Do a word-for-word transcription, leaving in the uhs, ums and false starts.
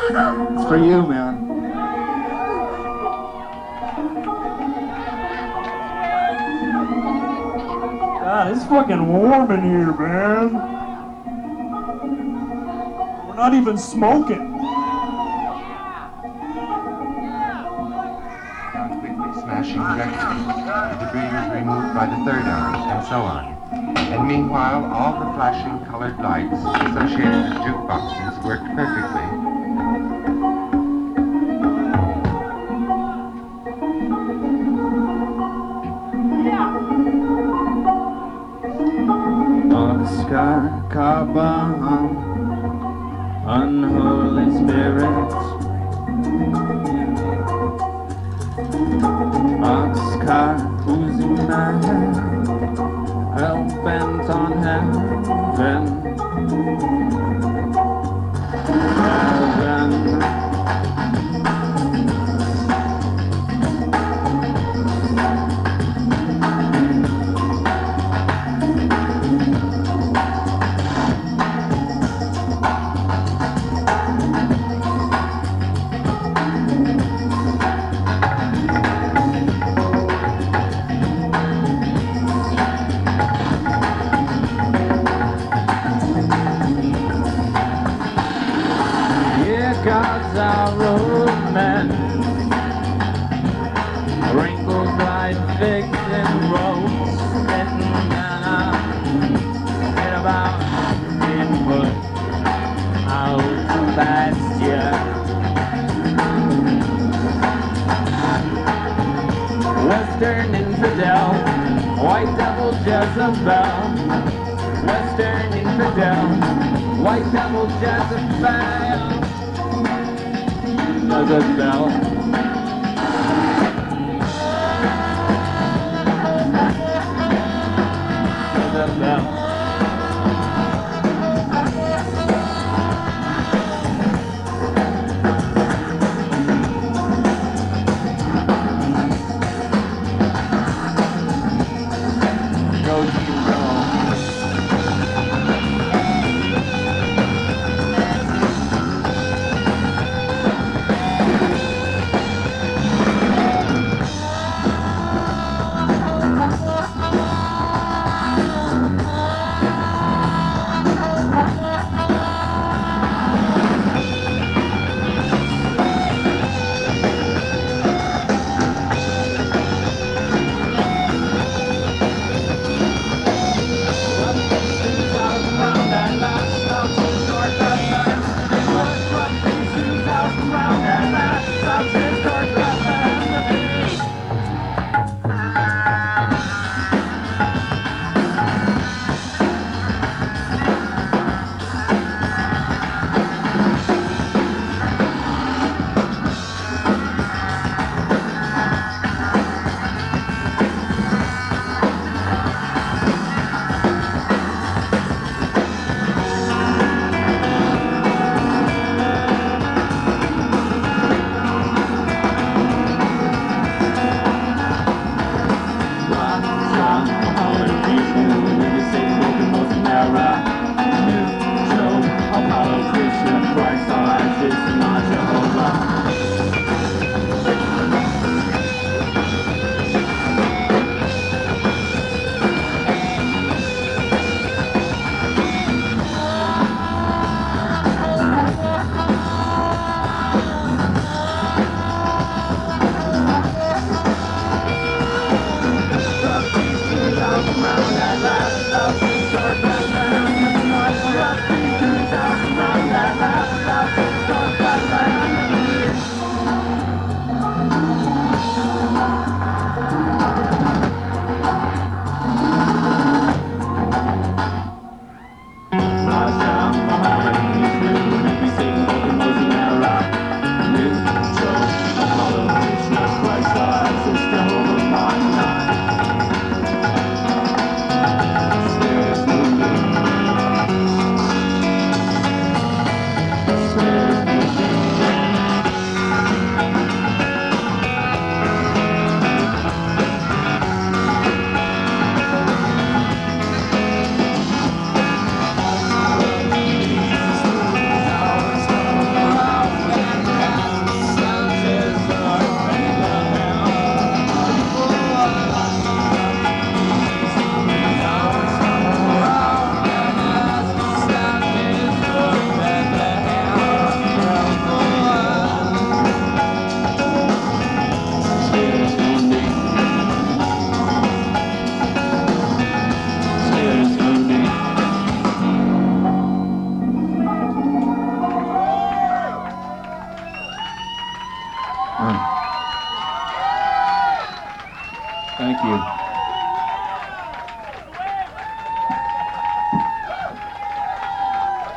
It's for you, man. God, it's fucking warm in here, man. We're not even smoking. Sounds quickly smashing directly. The debris was removed by the third arm, and so on. And meanwhile, all the flashing colored lights associated with jukeboxes worked perfectly. Oscar Carbon, unholy spirits. Oscar, who's in my head, hell bent on heaven. Heaven. God's our roadman, wrinkled like figs and roads, sitting down in about input out to pasture. Western infidel, white devil Jezebel. Western infidel, white devil Jezebel. Jezebel. Jezebel. Go Hero. Thank you.